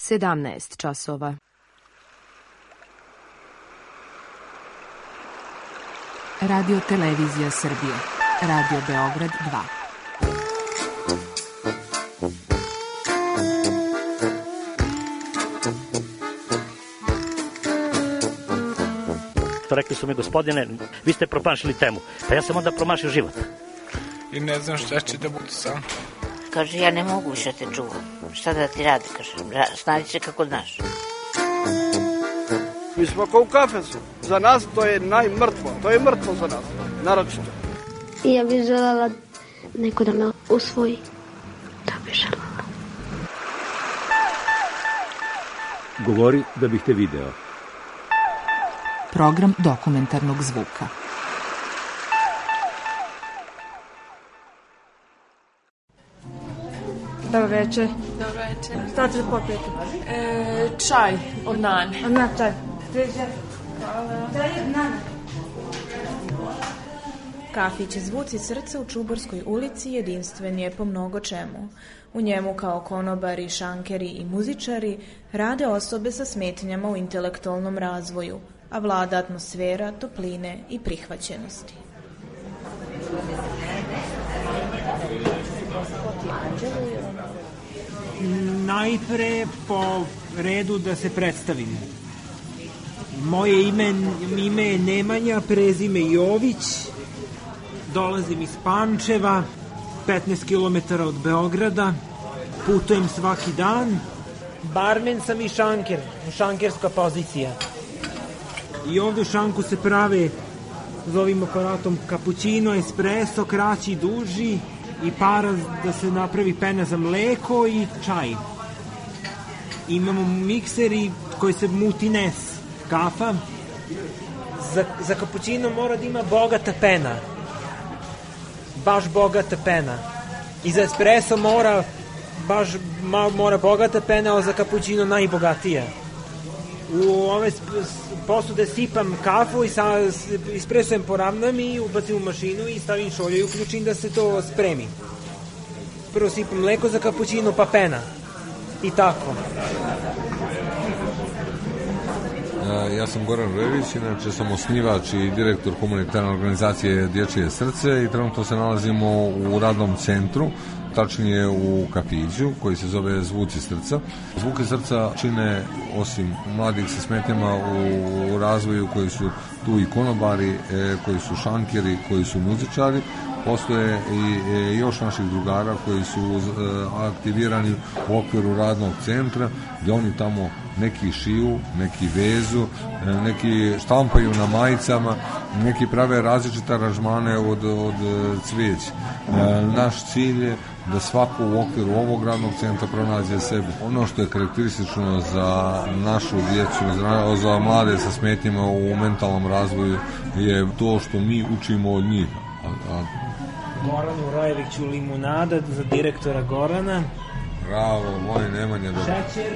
17 časova. Radio Televizija Srbije. Radio Beograd 2. Rekli su mi, gospodine, vi ste promašili temu. Pa ja sam onda promašio život. I ne znam šta će da bude sam. Kaže, ja ne mogu više te čuvam. Šta da ti radi, kaže, snađi se kako znaš. Mi smo kao u kafesu. Za nas to je najmrtvo. To je mrtvo za nas, naročito. Ja bih željela neko da me usvoji. To bih željela. Govori da bih te video. Program dokumentarnog zvuka. Dobro večer. Dobro večer. Šta ćete popijeti? Čaj od Nane. Od Nane, čaj. Hvala. Čaj od Nane. Kafić Zvuci srca u Čuborskoj ulici jedinstven je po mnogo čemu. U njemu kao konobari, šankeri i muzičari rade osobe sa smetnjama u intelektualnom razvoju, a vlada atmosfera topline i prihvaćenosti. Najpre po redu da se predstavim. Moje ime je Nemanja, prezime Jović, dolazim iz Pančeva, 15 km od Beograda, putujem svaki dan. Barmen sam i šanker, šankerska pozicija. I ovde u šanku se prave s ovim aparatom kapućino, espresso, kraći i duži, i para da se napravi pena za mleko i čaj. Imamo mikseri koji se muti nes, kafa. Za kapućino mora da ima bogata pena. Baš bogata pena. I za espresso mora bogata pena, a za kapućino najbogatija. U ove posude sipam kafu i espressojem poravnam i ubacim u mašinu i stavim šolje i uključim da se to spremi. Prvo sipam mleko za kapućino pa pena. I tako. Ja sam Goran Rević, inače sam osnivač i direktor humanitarne organizacije Dječje srce i trenutno se nalazimo u radnom centru, tačnije u kafiću koji se zove Zvuci srca. Zvuci srca čine, osim mladih sa smetnjama u razvoju, koji su tu i konobari, koji su šankeri, koji su muzičari, postoje i još naših drugara koji su aktivirani u okviru radnog centra, gdje oni tamo neki šiju, neki vezu, neki štampaju na majicama, neki prave različite aranžmane od cvijeća. Naš cilj je da svako u okviru ovog radnog centra pronađe sebe. Ono što je karakteristično za našu djecu, za mlade sa smetnjama u mentalnom razvoju, je to što mi učimo od njih. Goranu Rajeviću limunada za direktora Gorana. Bravo, moj Nemanja. Šećer.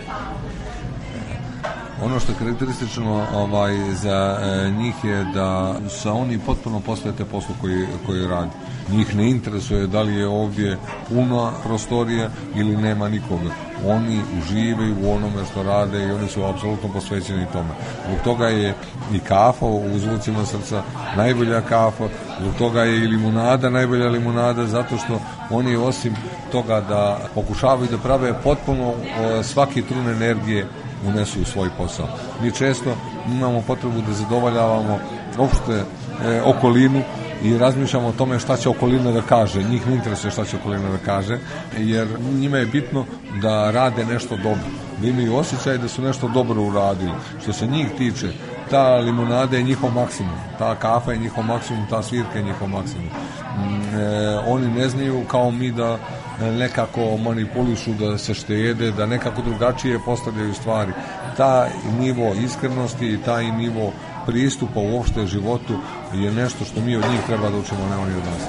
Ono što je karakteristično za njih je da se oni potpuno posvete poslu koji radi. Njih ne interesuje da li je ovdje puna prostorija ili nema nikoga. Oni uživaju u onome što rade i oni su apsolutno posvećeni tome. Zbog toga je i kafa u Zvucima srca najbolja kafa, zbog toga je i limunada najbolja limunada, zato što oni osim toga da pokušavaju da prave potpuno svaki trun energije unesu u svoj posao. Mi često imamo potrebu da zadovoljavamo opšte okolinu i razmišljamo o tome šta će okolina da kaže. Njih ne interesuje šta će okolina da kaže, jer njima je bitno da rade nešto dobro, da imaju osjećaj da su nešto dobro uradili. Što se njih tiče, ta limunada je njihov maksimum, ta kafa je njihov maksimum, ta svirka je njihov maksimum. Oni ne znaju kao mi da nekako manipulišu, da se štede, da nekako drugačije postavljaju stvari. Taj nivo iskrenosti i taj nivo pristupa uopšte životu je nešto što mi od njih treba da učimo, ne oni od nas.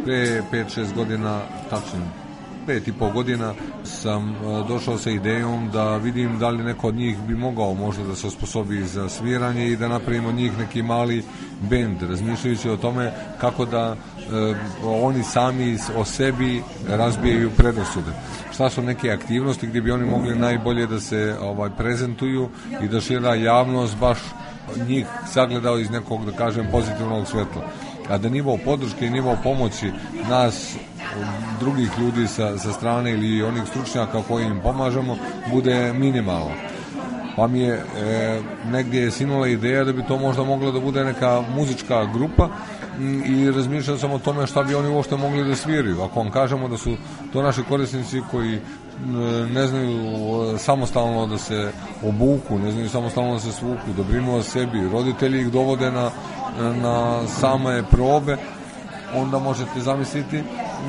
Pre 5-6 godina, tačno 5,5 godina sam došao sa idejom da vidim da li neko od njih bi mogao možda da se osposobi za sviranje i da napravimo od njih neki mali bend, razmišljajući o tome kako da oni sami o sebi razbijaju predrasude. Šta su neke aktivnosti gdje bi oni mogli najbolje da se prezentuju i da šira javnost baš njih sagledao iz nekog, da kažem, pozitivnog svetla. A da nivo podrške i nivo pomoći nas, drugih ljudi sa strane ili onih stručnjaka koji im pomažemo, bude minimalno. Pa mi je negdje sinula ideja da bi to možda mogla da bude neka muzička grupa i razmišljao sam o tome šta bi oni uopšte mogli da sviraju. Ako vam kažemo da su to naši korisnici koji ne znaju samostalno da se obuku, ne znaju samostalno da se svuku, da brinu o sebi, roditelji ih dovode na same probe, onda možete zamisliti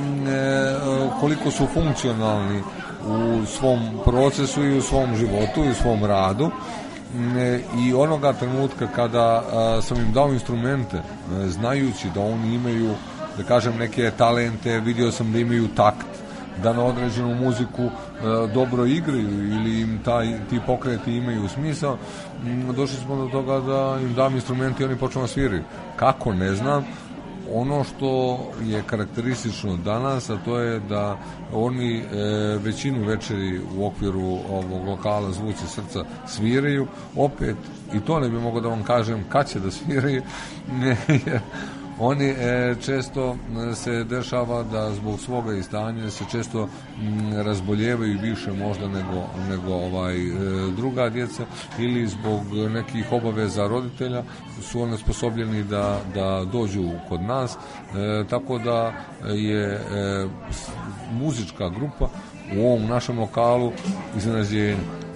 koliko su funkcionalni u svom procesu i u svom životu i u svom radu. I onoga trenutka kada sam im dao instrumente, znajući da oni imaju, da kažem, neke talente, vidio sam da imaju takt, da na određenu muziku dobro igraju ili im ti pokreti imaju smisao, došli smo do toga da im dam instrumenti i oni počnu da sviraju. Kako, ne znam. Ono što je karakteristično danas, a to je da oni većinu večeri u okviru ovog lokala Zvuci srca sviraju. Opet, i to ne bi mogao da vam kažem kad će da sviraju, jer oni često se dešava da zbog svoga istanja se često razboljevaju više možda nego druga djeca ili zbog nekih obaveza roditelja su oni sposobljeni da dođu kod nas, tako da je muzička grupa u ovom našem lokalu iznenađenje.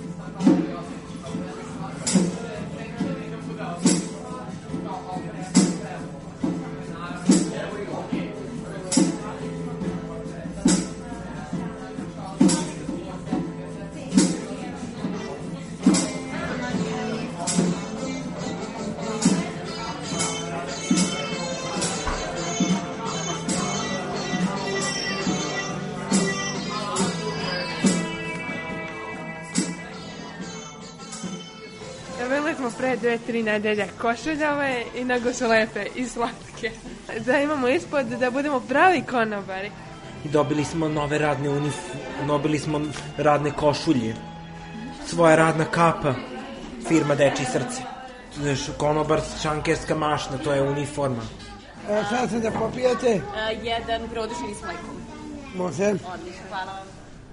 Pre 2-3 nedelje košuljave i nego su lepe i slatke. Da imamo ispod da budemo pravi konobari. Dobili smo nove radne dobili smo radne košulje, svoja radna kapa, firma Dečije srce. Konobar, šankerska mašna, to je uniforma. Sad se da popijete? Jedan produšeni s mlekom. Može? Odlično, hvala vam.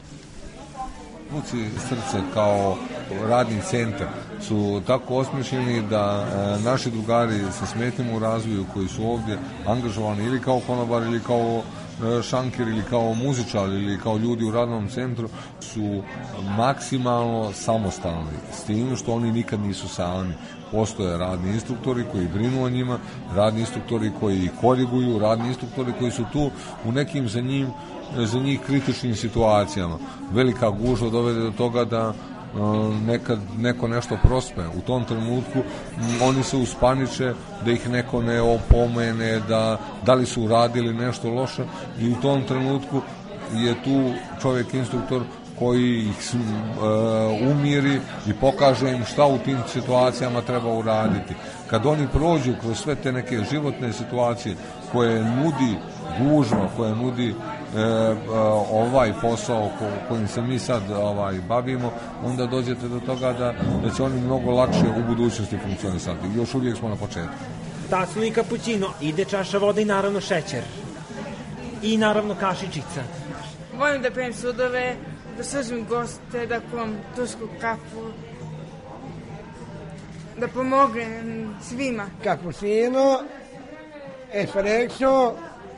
Zvuci srca kao radni centar su tako osmišljeni da naši drugari sa smetnjama u razvoju koji su ovdje angažovani ili kao konobar ili kao šanker ili kao muzičar ili kao ljudi u radnom centru su maksimalno samostalni, s tim što oni nikad nisu sami. Postoje radni instruktori koji brinu o njima, radni instruktori koji koriguju, radni instruktori koji su tu u nekim za njih kritičnim situacijama. Velika gužva dovede do toga da nekad neko nešto prospe. U tom trenutku oni se uspaniče da ih neko ne opomene, da li su uradili nešto loše, i u tom trenutku je tu čovjek instruktor koji ih umiri i pokaže im šta u tim situacijama treba uraditi. Kad oni prođu kroz sve te neke životne situacije koje nudi gužva, koje nudi ovaj posao kojim se mi sad bavimo, onda dođete do toga da će oni mnogo lakše u budućnosti funkcionisati. Još uvijek smo na početku. Tacnu i kapućino, ide čaša vode i naravno šećer. I naravno kašičica. Volim da pijem sudove, da služim goste, da kuvam tursku kafu, da pomognem svima. Cappuccino, espresso,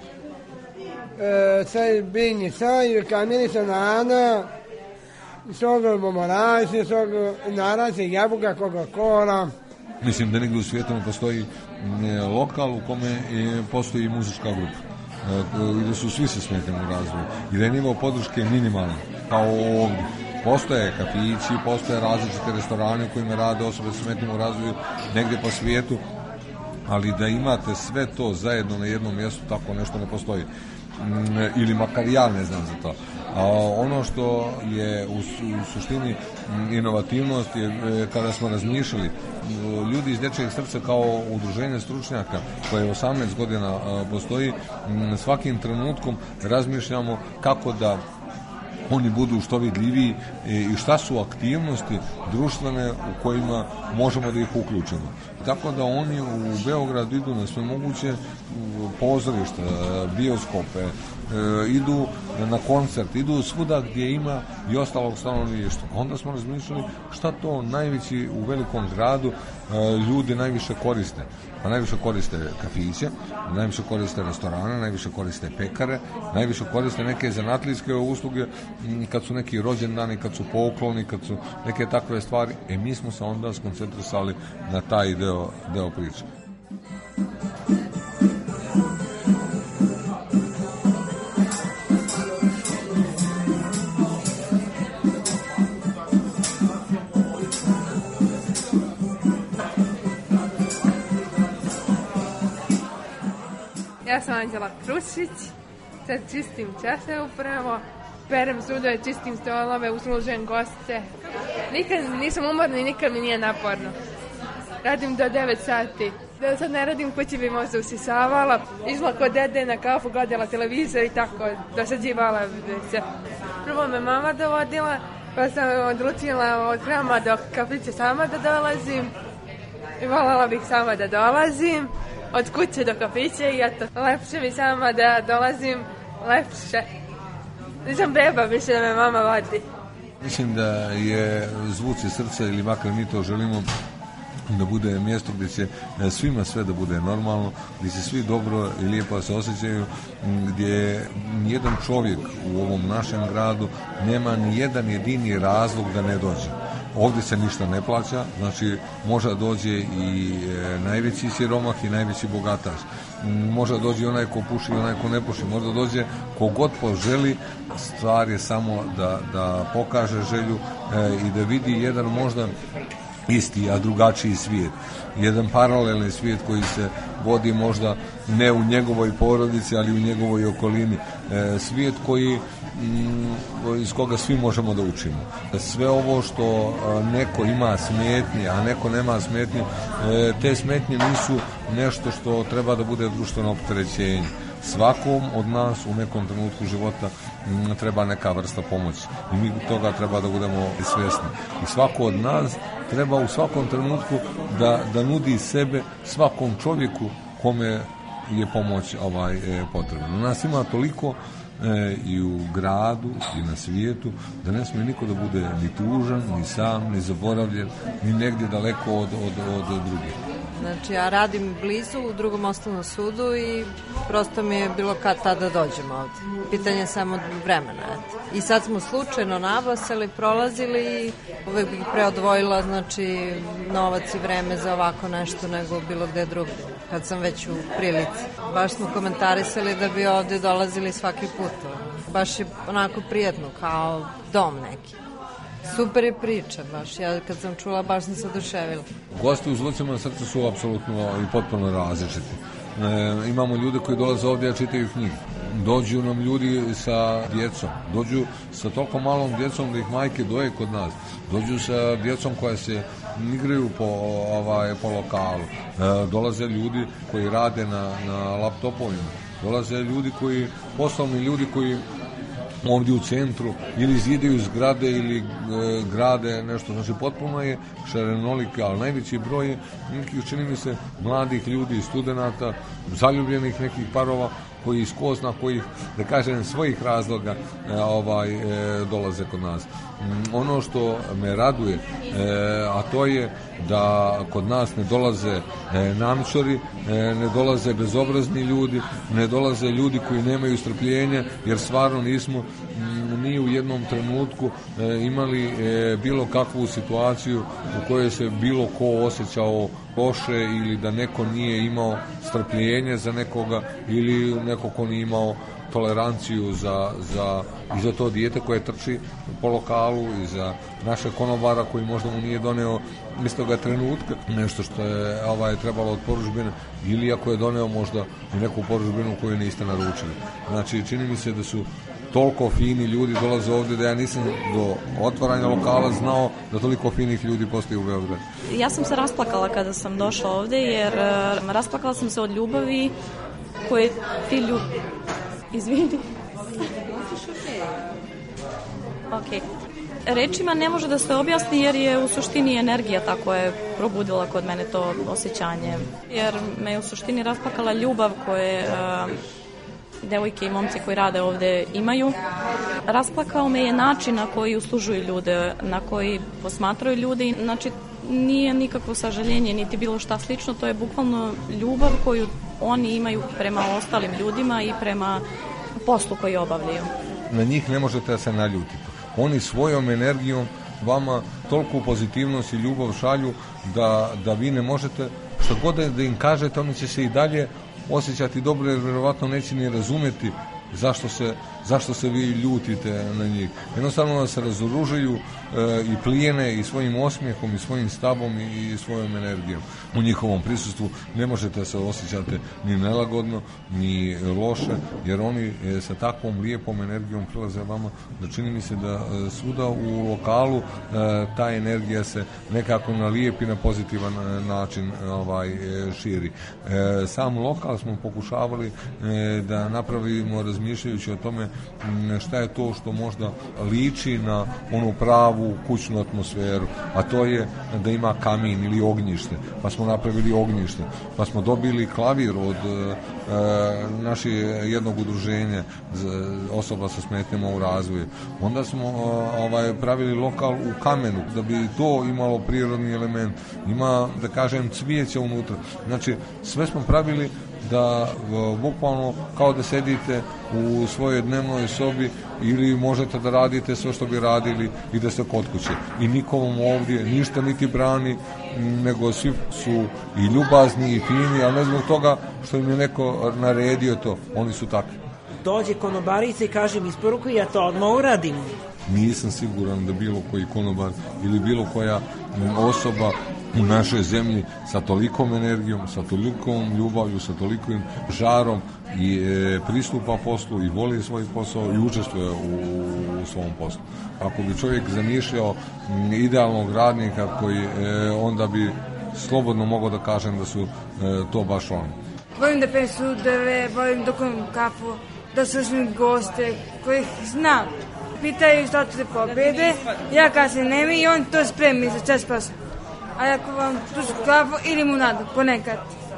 sai bene, sai, camisa nana, sono momorazi, sono narazi, jabuka, Coca-Cola. Mislim da negdje u svijetu postoji lokal u kome postoji muzička grupa. I da su svi sa smetnjama u razvoju i da je nivo podrške minimalan kao ovdje. Postoje kafići, postoje različite restorane u kojima rade osobe sa smetnjama u razvoju negdje po svijetu, ali da imate sve to zajedno na jednom mjestu, tako nešto ne postoji. ili makar ja ne znam za to. A ono što je u suštini inovativnost je kada smo razmišljali, ljudi iz Dječjeg srca kao udruženje stručnjaka koje 18 godina postoji, svakim trenutkom razmišljamo kako da oni budu što vidljiviji i šta su aktivnosti društvene u kojima možemo da ih uključimo. Tako da oni u Beograd idu na sve moguće pozorišta, bioskope, idu na koncert, idu svuda gdje ima i ostalog stanovništva. Onda smo razmišljali šta to najveći u velikom gradu ljudi najviše koriste. Pa najviše koriste kafiće, najviše koriste restorane, najviše koriste pekare, najviše koriste neke zanatlijske usluge kad su neki rođendani, kad su pokloni, kad su neke takve stvari. Mi smo se onda skoncentrisali na taj deo priče. Ja sam Anđela Krušić, sad čistim čaše upravo, perem sudove, čistim stolove, uslužujem goste. Nikad nisam umorna i nikad mi nije naporno. Radim do 9 sati. Da sad ne radim kući bi možda usisavala, išla kod dede na kafu, gledala televizor i tako, dosađivala se. Prvo me mama dovodila, pa sam odlučila od hrama do kafića sama da dolazim. I voljela bih sama da dolazim. Od kuće do kafića i eto, lepše mi sama da dolazim, lepše. Nisam beba više da me mama vodi. Mislim da je Zvuci srca, ili makar mi to želimo, da bude mjesto gdje će svima sve da bude normalno, gdje će svi dobro i lijepo se osjećaju, gdje nijedan čovjek u ovom našem gradu nema ni jedan jedini razlog da ne dođe. Ovdje se ništa ne plaća, znači može dođe i najveći siromah i najveći bogataš. Može dođe onaj ko puši i onaj ko ne puši, možda dođe kogod poželi, stvar je samo da pokaže želju i da vidi jedan možda isti, a drugačiji svijet. Jedan paralelni svijet koji se vodi možda ne u njegovoj porodici, ali u njegovoj okolini. Svijet koji iz koga svi možemo da učimo. Sve ovo što neko ima smetnje, a neko nema smetnje, te smetnje nisu nešto što treba da bude društveno opterećenje. Svakom od nas u nekom trenutku života treba neka vrsta pomoći i mi toga treba da budemo svjesni. I svako od nas treba u svakom trenutku da nudi sebe svakom čovjeku kome je pomoć potrebna. Nas ima toliko i u gradu i na svijetu da ne smije niko da bude ni tužan, ni sam, ni zaboravljen, ni negdje daleko od drugih. Znači, ja radim blizu u Drugom osnovnom sudu i prosto mi je bilo kad tada dođemo ovdje. Pitanje samo vremena. I sad smo slučajno nabasali, prolazili i uvek bih preodvojila, znači, novac i vreme za ovako nešto nego bilo gde drugdje, kad sam već u prilici. Baš smo komentarisali da bi ovdje dolazili svaki put. Baš je onako prijetno, kao dom neki. Super je priča, baš. Ja kad sam čula, baš sam se oduševila. Gosti u Zvucima srca su apsolutno i potpuno različiti. Imamo ljude koji dolaze ovdje, a čitaju knjige. Dođu nam ljudi sa djecom. Dođu sa toliko malom djecom da ih majke doje kod nas. Dođu sa djecom koja se igraju po lokalu. Dolaze ljudi koji rade na laptopovima. Dolaze poslovni ljudi koji ovdje u centru ili zidaju zgrade ili grade nešto, znači potpuno je šarenolika, ali najveći broj je nekih, čini mi se, mladih ljudi, studenata, zaljubljenih nekih parova koji iz ko zna kojih, da kažem, svojih razloga dolaze kod nas. Ono što me raduje, a to je da kod nas ne dolaze namčori, ne dolaze bezobrazni ljudi, ne dolaze ljudi koji nemaju strpljenja, jer stvarno nismo ni u jednom trenutku imali bilo kakvu situaciju u kojoj se bilo ko osjećao loše ili da neko nije imao strpljenje za nekoga ili neko ko nije imao toleranciju i za to dijete koje trči po lokalu i za naše konobara koji možda mu nije doneo istoga trenutka nešto što je trebalo od porudžbine, ili ako je doneo možda i neku porudžbinu koju niste naručili. Znači, čini mi se da su toliko fini ljudi dolaze ovdje da ja nisam do otvaranja lokala znao da toliko finih ljudi postoji u Beogradu. Ja sam se rasplakala kada sam došla ovdje, jer rasplakala sam se od ljubavi koje ti ljudi... Izvini. Ok. Rečima ne može da se objasni jer je u suštini energija tako je probudila kod mene to osjećanje. Jer me je u suštini rasplakala ljubav koje devojke i momci koji rade ovdje imaju. Rasplakao me je način na koji uslužuju ljude, na koji posmatraju ljude. Znači, nije nikakvo sažaljenje niti bilo šta slično, to je bukvalno ljubav koju oni imaju prema ostalim ljudima i prema poslu koji obavljaju. Na njih ne možete se naljutiti. Oni svojom energijom vama toliko pozitivnost i ljubav šalju da vi ne možete, što god da im kažete, oni će se i dalje osjećati dobro, jer vjerovatno neće ni razumjeti zašto se vi ljutite na njih. Jednostavno da se razoružuju i plijene i svojim osmijehom i svojim stavom i svojom energijom. U njihovom prisustvu ne možete se osjećati ni nelagodno, ni loše, jer oni sa takvom lijepom energijom prilaze vama, da čini mi se da svuda u lokalu ta energija se nekako na lijep i na pozitivan način širi. Sam lokal smo pokušavali da napravimo razmišljajući o tome šta je to što možda liči na onu pravu kućnu atmosferu, a to je da ima kamin ili ognjište, pa smo napravili ognjište, pa smo dobili klavir od našeg jednog udruženja osoba sa smetnjama u razvoju. Onda smo pravili lokal u kamenu, da bi to imalo prirodni element. Ima, da kažem, cvijeća unutra. Znači, sve smo pravili da bukvalno kao da sedite u svojoj dnevnoj sobi ili možete da radite sve što bi radili i da ste kod kuće. I nikom ovdje ništa niti brani, nego svi su i ljubazni i fini, ali ne zbog toga što im je neko naredio to. Oni su takvi. Dođe konobarica i kaže mi isporukuj, ja to odmah uradim. Nisam siguran da bilo koji konobar ili bilo koja osoba u našoj zemlji sa tolikom energijom, sa tolikom ljubavlju, sa tolikim žarom i pristupa poslu i voli svoj posao i učestvuje u svom poslu. Ako bi čovjek zamišljao idealnog radnika koji onda bi slobodno mogao da kažem da su to baš oni. Volim da pijem sudove, volim da kujem kafu, da slušam goste kojih znam. Pitaju šta ćete pobjede, ja kažem nema i on to spremi za čas posla. A ako vam tužu kafu ili limunadu, ponekad.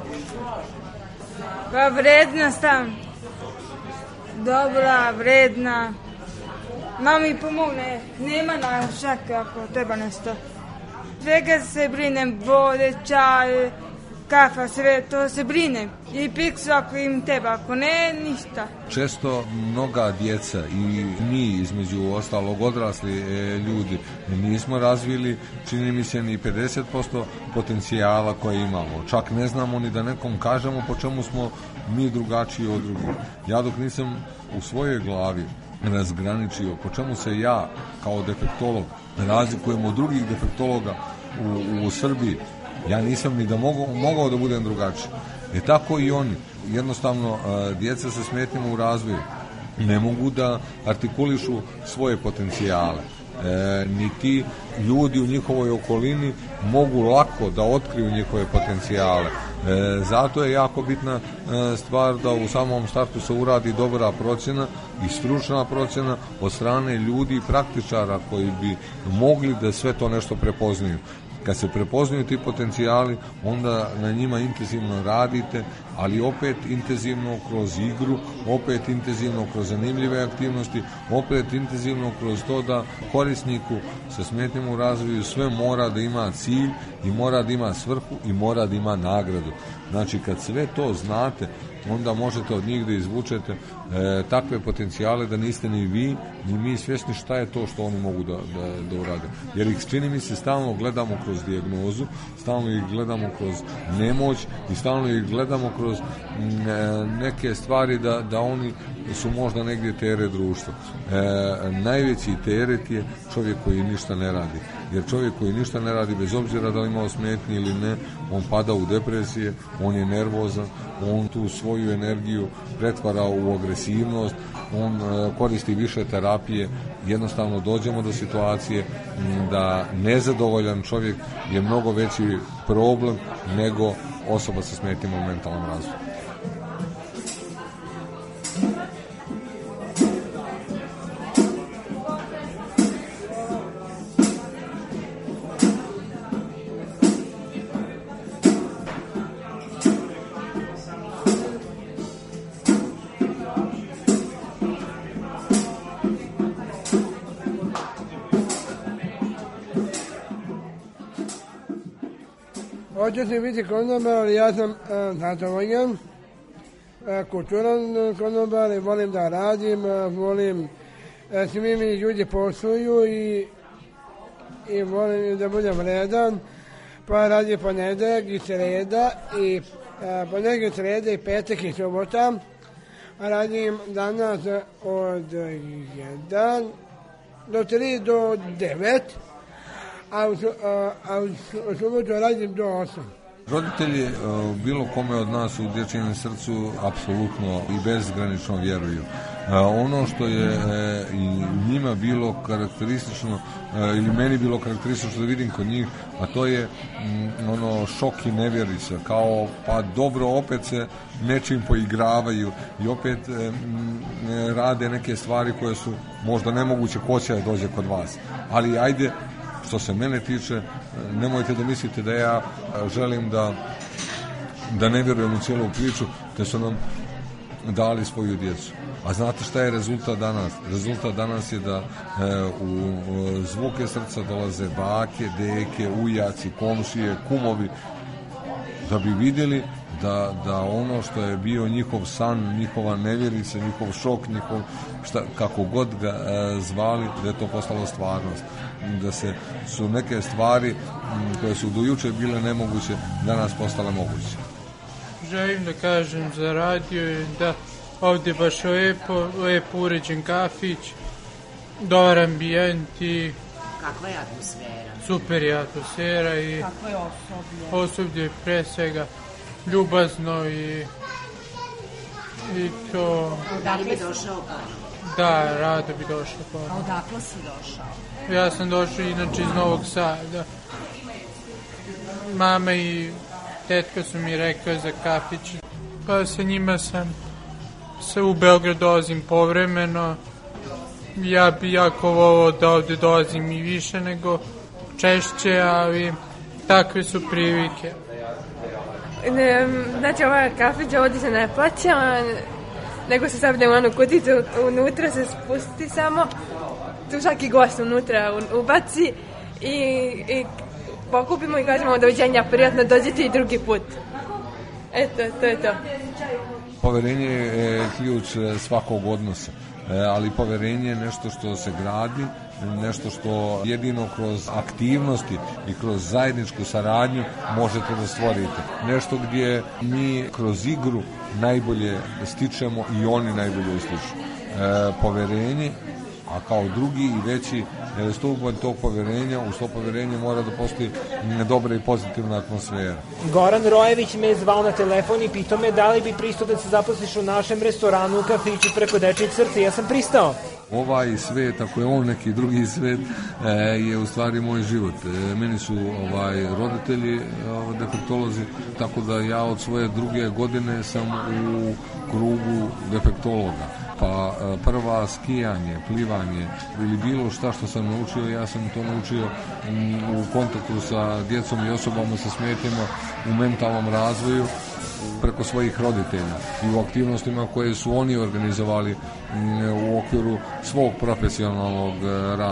Koja vredna stan. Dobra, vredna. Mami pomogne, nema našaka ako treba nešto. Svega se brinem, vode, čaj, kafa, sve to se brinem. I piksu ako im treba, ako ne, ništa. Često mnoga djeca i mi između ostalog odrasli ljudi nismo razvili, čini mi se, ni 50% potencijala koje imamo. Čak ne znamo ni da nekom kažemo po čemu smo mi drugačiji od drugih. Ja dok nisam u svojoj glavi razgraničio po čemu se ja kao defektolog razlikujem od drugih defektologa u Srbiji, ja nisam ni da mogao da budem drugačiji. Tako i oni. Jednostavno, djeca sa smetnjama u razvoju ne mogu da artikulišu svoje potencijale. Ni ti ljudi u njihovoj okolini mogu lako da otkriju njihove potencijale. Zato je jako bitna stvar da u samom startu se uradi dobra procjena i stručna procjena od strane ljudi i praktičara koji bi mogli da sve to nešto prepoznaju. Kad se prepoznaju ti potencijali, onda na njima intenzivno radite, ali opet intenzivno kroz igru, opet intenzivno kroz zanimljive aktivnosti, opet intenzivno kroz to da korisniku sa smetnjama u razvoju sve mora da ima cilj i mora da ima svrhu i mora da ima nagradu. Znači, kad sve to znate, onda možete od njih da izvučete takve potencijale da niste ni vi, ni mi svjesni šta je to što oni mogu da urade. Jer ih, čini mi se, stalno gledamo kroz dijagnozu, stalno ih gledamo kroz nemoć i stalno ih gledamo kroz neke stvari da oni su možda negdje teret društva. Najveći teret je čovjek koji ništa ne radi. Jer čovjek koji ništa ne radi, bez obzira da li imao smetnje ili ne, on pada u depresije, on je nervozan, on tu svoju energiju pretvara u agresivnost, on koristi više terapije. Jednostavno dođemo do situacije da nezadovoljan čovjek je mnogo veći problem nego osoba sa smetnjama u mentalnom razvoju. Hoće se biti konobar, ali ja sam zadovoljan, kulturan konobar i volim da radim, volim svi mi ljudi posluju i volim da budem vredan, pa radim ponedeljak i sreda i ponedeljak i sreda i petak i subota. Radim danas od 1 do 3 do 9. A u subotu radim do 8. Roditelji bilo kome od nas u dječjem srcu apsolutno i bezgranično vjeruju. Ono što je i njima bilo karakteristično ili meni bilo karakteristično da vidim kod njih, a to je ono šok i nevjerica, kao pa dobro, opet se nečim poigravaju i opet rade neke stvari koje su možda nemoguće, ko će da dođe kod vas. Ali ajde, što se mene tiče, nemojte da mislite da ja želim da ne vjerujem u cijelu priču, te su nam dali svoju djecu. A znate šta je rezultat danas? Rezultat danas je da u zvuke srca dolaze bake, deke, ujaci, komšije, kumovi, da bi vidjeli da ono što je bio njihov san, njihova nevjerica, njihov šok, kako god ga zvali, da je to postalo stvarnost. Da su neke stvari koje su do juče bile nemoguće danas postale moguće. Želim da kažem za radio da ovdje baš lepo uređen kafić, dobar ambijent i kakva je atmosfera? Super je atmosfera i kakvo je osoblje? Osoblje pre svega ljubazno i to... Da li bi došao ponovno? Da, rado bi došao ponovno. A odakle si došao? Ja sam došao inače iz Novog Sada. Mama i tetka su mi rekli za kafić. Pa sa njima sam se u Beograd dolazim povremeno. Ja bi jako volao da ovdje dolazim i više nego češće, ali takve su prilike. Znači, ovaj kafić ovdje se ne plaća, nego se stavlja u onu kuticu, unutra se spusti samo, tu svaki gost unutra ubaci i pokupimo i kažemo doviđenja, prijatno dođete i drugi put. Eto, to je to. Poverenje je ključ svakog odnosa, ali poverenje je nešto što se gradi, nešto što jedino kroz aktivnosti i kroz zajedničku saradnju možete da stvorite. Nešto gdje mi kroz igru najbolje stičemo i oni najbolje stiču. Poverenje, a kao drugi i veći stupanj tog poverenja, uz to poverenje mora da postoji dobra i pozitivna atmosfera. Goran Rojević me je zvao na telefon i pitao me da li bi pristao da se zaposliš u našem restoranu u kafiću preko dečjeg srca. Ja sam pristao. Ovaj svet, ako je on neki drugi svet, je u stvari moj život. Meni su roditelji defektolozi, tako da ja od svoje 2. godine sam u krugu defektologa. Pa prva skijanje, plivanje ili bilo šta što sam naučio, ja sam to naučio u kontaktu sa djecom i osobama sa smetnjama u mentalnom razvoju preko svojih roditelja i u aktivnostima koje su oni organizovali u okviru svog profesionalnog rada.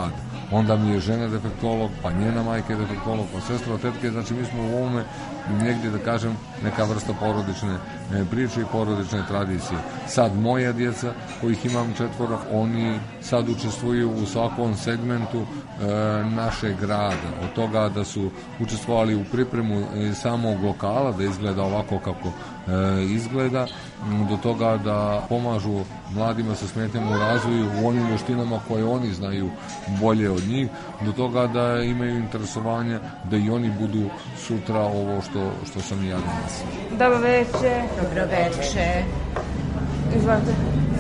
onda mi je žena defektolog, pa njena majka je defektolog, pa sestra od tetke, znači mi smo u ovome negdje, da kažem, neka vrsta porodične priče i porodične tradicije. Sad moja djeca, kojih imam 4, oni sad učestvuju u svakom segmentu našeg grada, od toga da su učestvovali u pripremu samog lokala, da izgleda ovako kako izgleda, do toga da pomažu mladima sa smetnjama u razvoju u onim vještinama koje oni znaju bolje od njih, do toga da imaju interesovanje da i oni budu sutra ovo što sam i ja danas. Dobro večer. Dobro večer. Izvolite.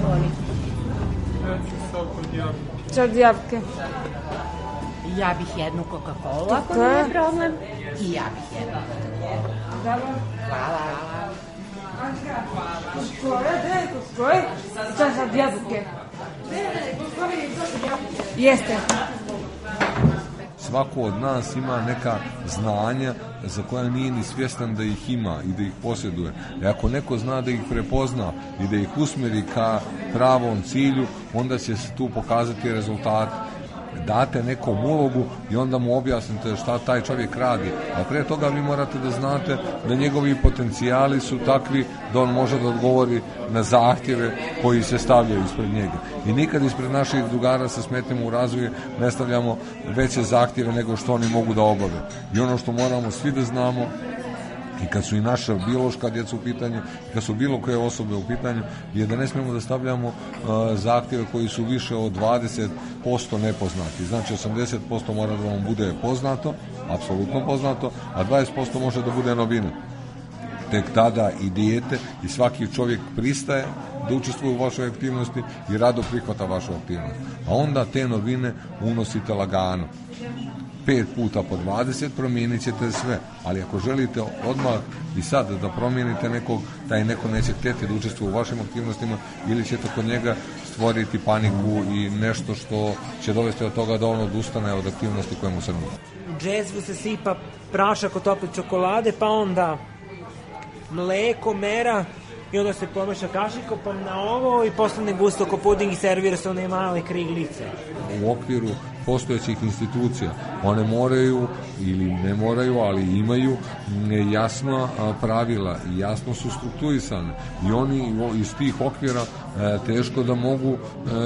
Sok od jabuke. Ja bih jednu Coca-Cola, ako nije problem. I ja bih jednu Coca-Cola. Hvala. Koje? Sok od jabuke. Jeste. Svako od nas ima neka znanja za koja nije ni svjestan da ih ima i da ih posjeduje. I ako neko zna da ih prepozna i da ih usmjeri ka pravom cilju, onda će se tu pokazati rezultat. Date nekom ulogu i onda mu objasnite šta taj čovjek radi. A pre toga vi morate da znate da njegovi potencijali su takvi da on može da odgovori na zahtjeve koji se stavljaju ispred njega. I nikad ispred naših drugara sa smetnjama u razvoju ne stavljamo veće zahtjeve nego što oni mogu da obave. I ono što moramo svi da znamo, i kad su i naša biološka djeca u pitanju, kad su bilo koje osobe u pitanju, je da ne smijemo da stavljamo zahtjeve koji su više od 20% nepoznati. Znači 80% mora da vam bude poznato, apsolutno poznato, a 20% može da bude novina. Tek tada i dijete i svaki čovjek pristaje da učestvuje u vašoj aktivnosti i rado prihvata vašu aktivnost. A onda te novine unosite lagano. 5 puta po 20 promijenit ćete sve, ali ako želite odmah i sad da promijenite nekog, taj neko neće htjeti da učestvuje u vašim aktivnostima ili ćete kod njega stvoriti paniku i nešto što će dovesti od toga da on odustane od aktivnosti koje mu se nude. U džezvu se sipa prašak od tople čokolade, pa onda mleko, mera i onda se pomeša kašiko pa na ovo i postane gusto ko puding i servira se one male kriglice. U okviru postojećih institucija one moraju ili ne moraju, ali imaju jasna pravila i jasno su strukturisane i oni iz tih okvira teško da mogu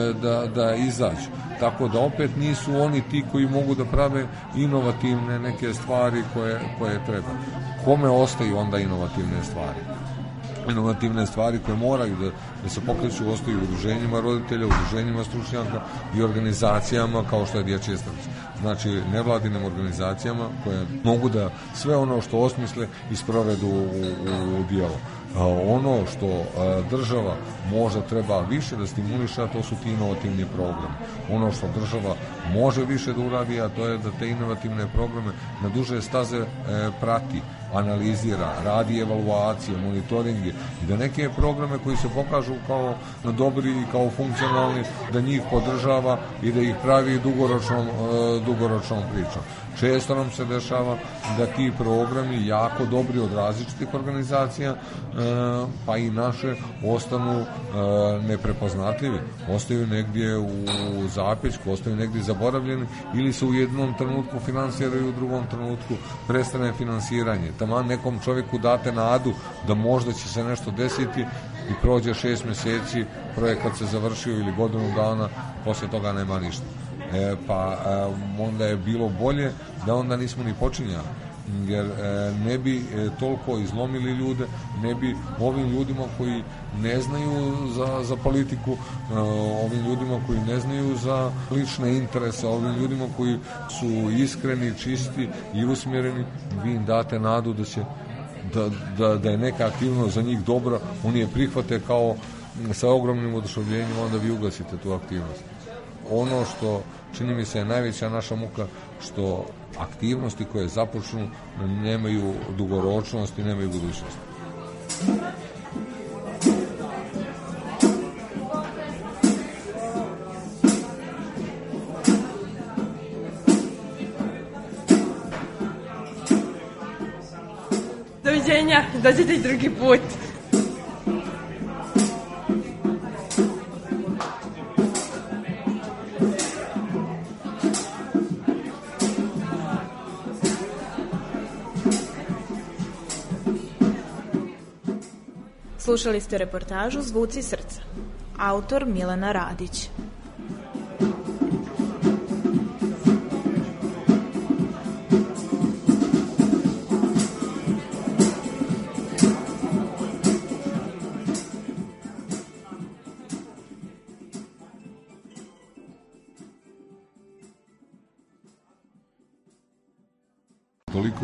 da izađu. Tako da opet nisu oni ti koji mogu da prave inovativne neke stvari koje treba. Kome ostaju onda inovativne stvari? Inovativne stvari koje moraju da se pokreću ostaju udruženjima roditelja, udruženjima stručnjaka i organizacijama kao što je Dječje srce. Znači nevladinim organizacijama koje mogu da sve ono što osmisle i sprovedu u djelo. Ono što država možda treba više da stimuliše, a to su ti inovativni programi. Ono što država može više da uradi, a to je da te inovativne programe na duže staze prati, analizira, radi evaluacije, monitoringe i da neke programe koji se pokažu kao dobri i kao funkcionalni, da njih podržava i da ih pravi dugoročnom pričom. Često nam se dešava da ti programi jako dobri od različitih organizacija, pa i naše, ostanu neprepoznatljivi, ostaju negdje u zapećku, ostaju negdje zaboravljeni ili se u jednom trenutku finansiraju, u drugom trenutku prestane finansiranje. Taman nekom čovjeku date nadu da možda će se nešto desiti i prođe 6 mjeseci, projekat se završio ili godinu dana, poslije toga nema ništa. Pa onda je bilo bolje da onda nismo ni počinjali, jer ne bi toliko izlomili ljude, ne bi ovim ljudima koji ne znaju za politiku, ovim ljudima koji ne znaju za lične interese, ovim ljudima koji su iskreni, čisti i usmjereni, vi im date nadu da će da je neka aktivnost za njih dobra, oni je prihvate kao sa ogromnim oduševljenjem, onda vi ugasite tu aktivnost. Ono što čini mi se je najveća naša muka, što aktivnosti koje započnu nemaju dugoročnost i nemaju budućnost. Doviđenja, dođete i drugi put. Slušali ste reportažu Zvuci srca. Autor Milena Radić.